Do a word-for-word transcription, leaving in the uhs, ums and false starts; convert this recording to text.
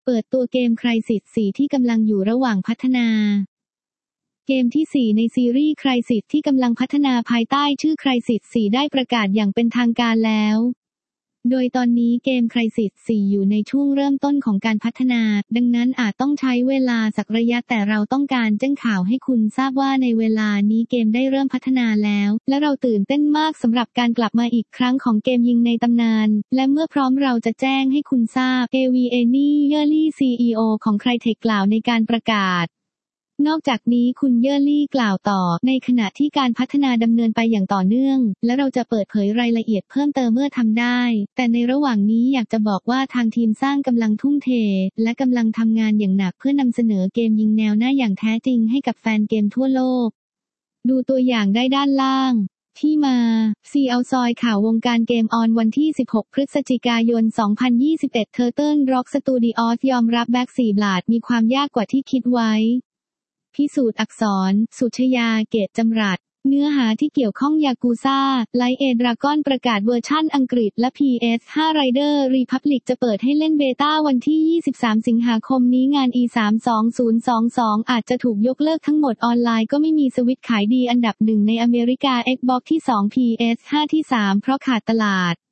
เปิดตัวเกม Crysis โฟร์ ที่กำลังอยู่ระหว่างพัฒนาเกมที่สี่ในซีรีส์ Crysis ที่กำลังพัฒนาภายใต้ชื่อ Crysis โฟร์ ได้ประกาศอย่างเป็นทางการแล้วโดยตอนนี้เกม Crysis โฟร์ อยู่ในช่วงเริ่มต้นของการพัฒนาดังนั้นอาจต้องใช้เวลาสักระยะแต่เราต้องการแจ้งข่าวให้คุณทราบว่าในเวลานี้เกมได้เริ่มพัฒนาแล้วและเราตื่นเต้นมากสำหรับการกลับมาอีกครั้งของเกมยิงในตำนานและเมื่อพร้อมเราจะแจ้งให้คุณทราบ เอ วี เอ นี่ เยอร์ลี่ ซี อี โอ ของ Crytek กล่าวในการประกาศนอกจากนี้คุณเยอร์ลี่กล่าวต่อในขณะที่การพัฒนาดำเนินไปอย่างต่อเนื่องและเราจะเปิดเผยรายละเอียดเพิ่มเติมเมื่อทำได้แต่ในระหว่างนี้อยากจะบอกว่าทางทีมสร้างกำลังทุ่มเทและกำลังทำงานอย่างหนักเพื่อนำเสนอเกมยิงแนวหน้าอย่างแท้จริงให้กับแฟนเกมทั่วโลกดูตัวอย่างได้ด้านล่างที่มา ซี เอาซอยข่าววงการเกมออนวันที่สิบหกพฤศจิกายนสองพันยี่สิบเอ็ด Turtle Rock Studios ยอมรับแบ็กสี่บลาดมีความยากกว่าที่คิดไว้พิสูจน์อักษรสุชยาเกตจำรัดเนื้อหาที่เกี่ยวข้องยากูซ่าไลท์เอดราก้อนประกาศเวอร์ชั่นอังกฤษและ พี เอส ห้า Rider Republic จะเปิดให้เล่นเบต้าวันที่ยี่สิบสามสิงหาคมนี้งาน อี สาม สอง ศูนย์ สอง สอง อาจจะถูกยกเลิกทั้งหมดออนไลน์ก็ไม่มีสวิตช์ขายดีอันดับหนึ่งในอเมริกา Xbox ที่สอง พี เอส ห้า ที่สามเพราะขาดตลาด